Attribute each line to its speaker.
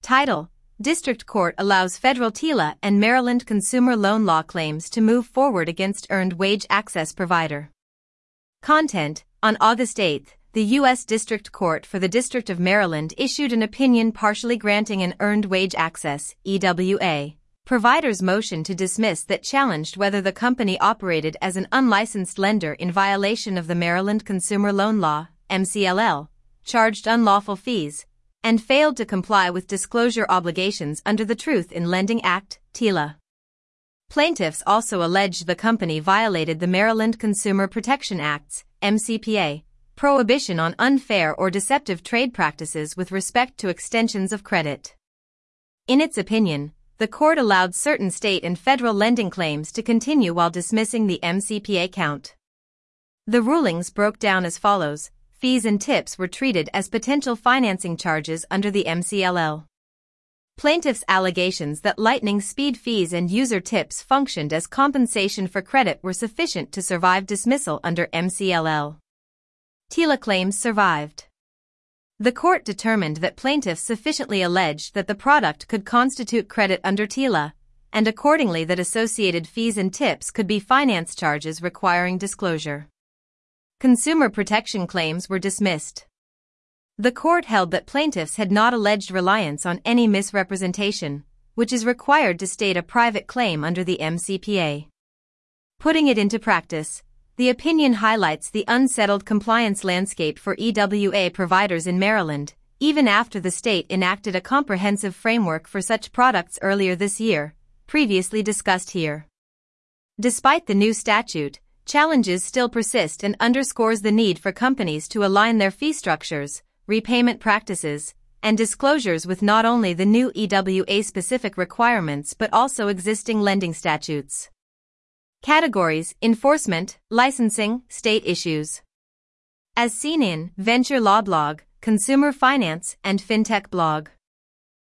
Speaker 1: Title: District Court allows federal TILA and Maryland consumer loan law claims to move forward against earned wage access provider. Content: On August 8, the U.S. District Court for the District of Maryland issued an opinion partially granting an earned wage access (EWA) provider's motion to dismiss that challenged whether the company operated as an unlicensed lender in violation of the Maryland Consumer Loan Law (MCLL), charged unlawful fees, and failed to comply with disclosure obligations under the Truth in Lending Act (TILA). Plaintiffs also alleged the company violated the Maryland Consumer Protection Act's (MCPA) prohibition on unfair or deceptive trade practices with respect to extensions of credit. In its opinion, the court allowed certain state and federal lending claims to continue while dismissing the MCPA count. The rulings broke down as follows: fees and tips were treated as potential financing charges under the MCLL. Plaintiffs' allegations that lightning speed fees and user tips functioned as compensation for credit were sufficient to survive dismissal under MCLL. TILA claims survived. The court determined that plaintiffs sufficiently alleged that the product could constitute credit under TILA, and accordingly that associated fees and tips could be finance charges requiring disclosure. Consumer protection claims were dismissed. The court held that plaintiffs had not alleged reliance on any misrepresentation, which is required to state a private claim under the MCPA. Putting it into practice, the opinion highlights the unsettled compliance landscape for EWA providers in Maryland, even after the state enacted a comprehensive framework for such products earlier this year, previously discussed here. Despite the new statute, challenges still persist and underscores the need for companies to align their fee structures, repayment practices, and disclosures with not only the new EWA-specific requirements but also existing lending statutes. Categories: enforcement, licensing, state issues. As seen in Venture Law Blog, Consumer Finance, and FinTech Blog.